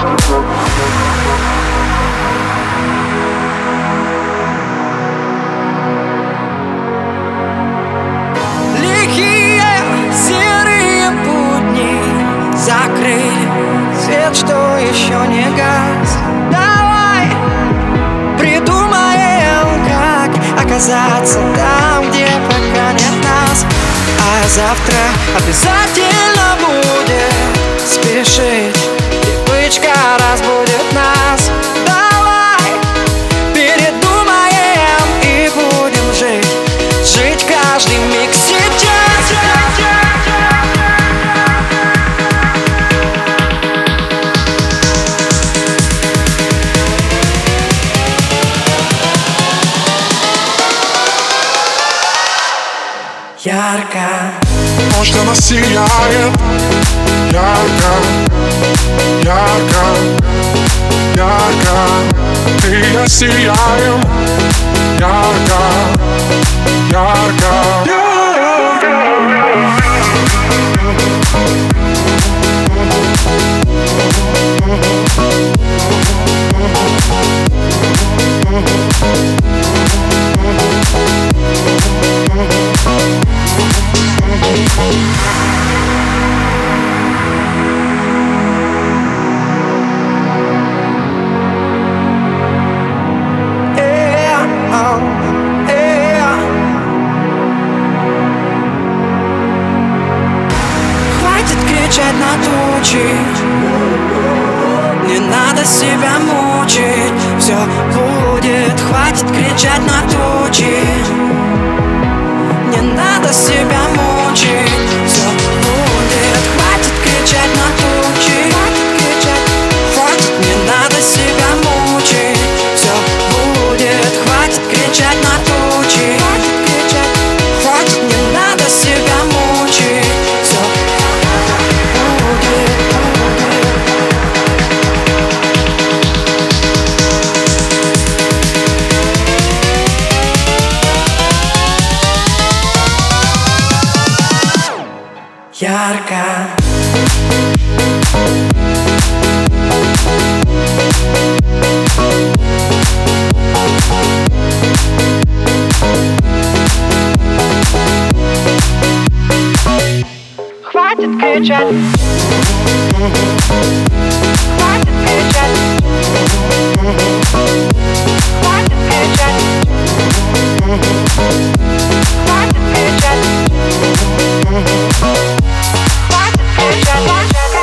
Лихие серые будни закрыли свет, что еще не гас. Давай придумаем, как оказаться там, где пока нет нас. А завтра обязательно будет спешить, привычка разбудит нас. Давай передумаем и будем жить каждый миг сейчас. Ярко, Может, она сияет ярко, ярко, ярко. Ты и я сияем ярко, ярко, ярко. Хватит кричать на тучи, не надо себя мучить. Все будет, хватит кричать на тучи, не надо себя мучить. Все будет, хватит кричать на тучи, хватит, не надо себя мучить. Все будет, хватит кричать на тучи, хватит, не надо себя мучить. Все будет. Ярко. Хватит кричать, хватит кричать, хватит кричать, хватит кричать, хватит кричать.